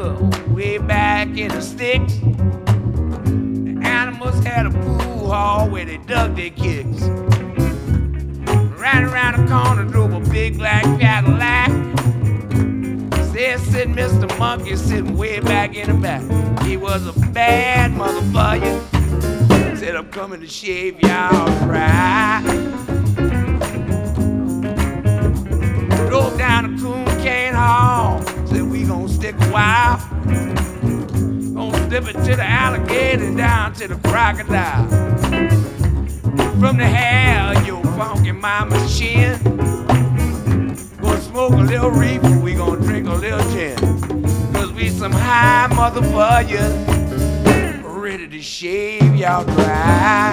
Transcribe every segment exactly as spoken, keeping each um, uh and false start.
way back in the sticks. The animals had a pool hall where they dug their kicks. Right around the corner drove a big black Cadillac. There sitting Mister Monkey sitting way back in the back. He was a bad motherfucker. Said, I'm coming to shave y'all dry. Drove down to Coon Cane Hall. Said, we gonna stick a while. Gonna slip it to the alligator and down to the crocodile. From the hair of your funky mama's chin. Gonna smoke a little reefer, we gonna drink a little gin. Cause we some high motherfuckers, ready to shave y'all dry.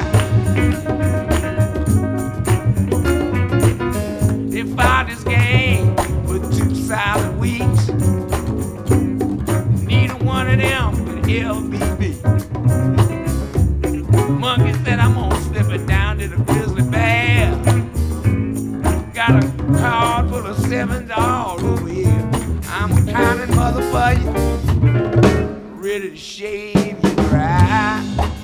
They fought this game for two solid weeks. Neither one of them could ever be beat. Monkey said, I'm gonna slip it down to the grizzly bear. Got a card full of sevens all over here. I'm a counting motherfucker, ready to shave you dry.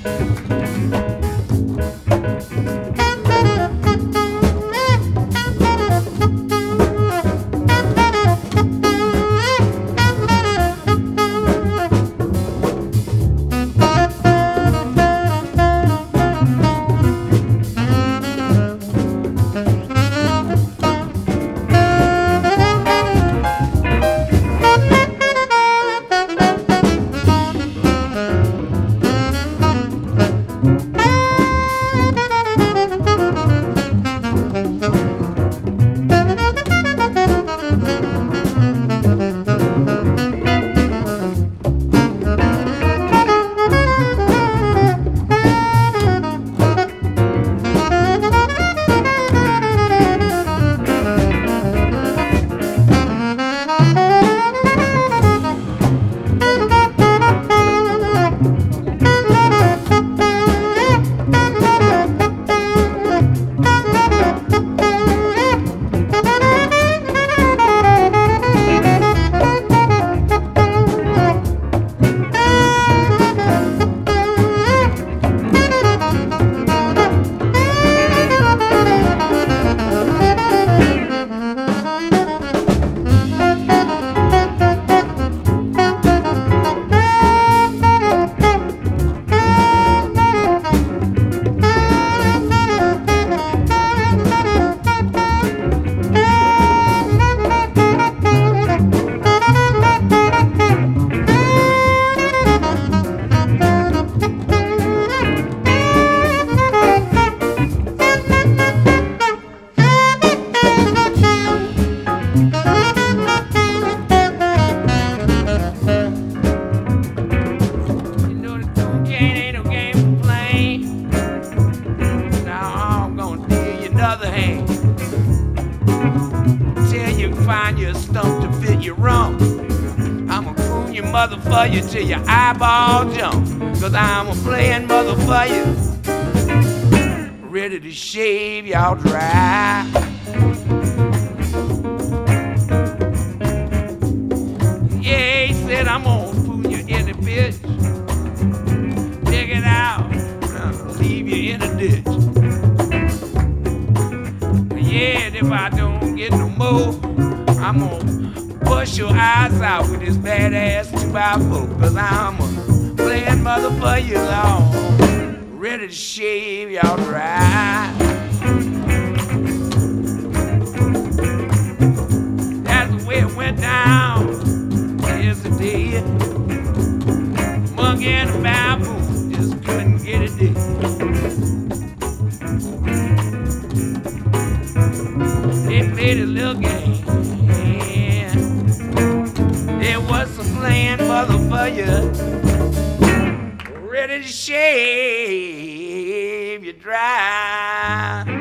Find your stump to fit your rump. I'ma coon your motherfucker till your eyeball jump. Cause I'm a playing motherfucker, ready to shave y'all dry. Yeah, he said I'm gonna coon you in the bitch. Check it out, I'll leave you in a ditch. Yeah, if I don't get no more, I'm gonna bust your eyes out with this badass two by four. Cause I'm a playing motherfucker long, ready to shave y'all dry. That's the way it went down yesterday. Monkey and the baboon just couldn't get it in. They played a little game. There was some playing motherfucker, ready to shave you dry.